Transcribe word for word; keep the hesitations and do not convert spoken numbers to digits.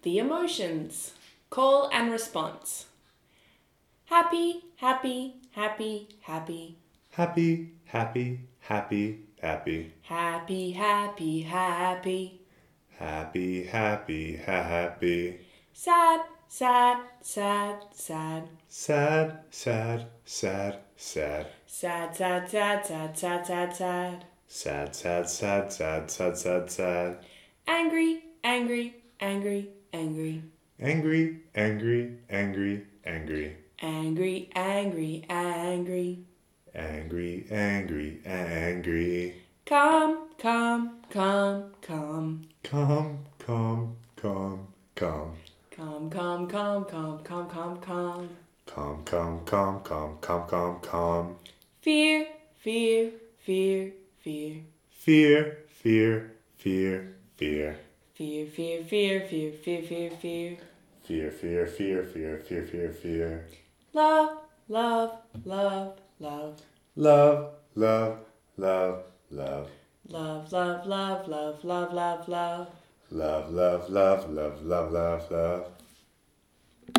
The emotions. Call and response. Happy, happy, happy, happy. Happy, happy, happy, happy. Happy, happy, happy. Happy, happy, happy. Sad, sad, sad, sad. Sad, sad, sad, sad. Sad, sad, sad, sad, sad, sad, sad. Sad, sad, sad, sad, sad, sad, sad. Angry, angry, angry, angry. Angry, angry, angry, angry. Angry, angry, angry. Angry, angry, angry. Come, come, come, come. Come, come, come, come. Come, come, come, come, come, come, come. Come, come, come, come, come, come, come. Fear, fear, fear, fear. Fear, fear, fear, fear. Fear, fear, fear, fear, fear, fear, fear. Fear, fear, fear, fear, fear, fear, fear. Love, love, love, love. Love, love, love, love. Love, love, love, love, love, love, love. Love, love, love, love, love, love, love.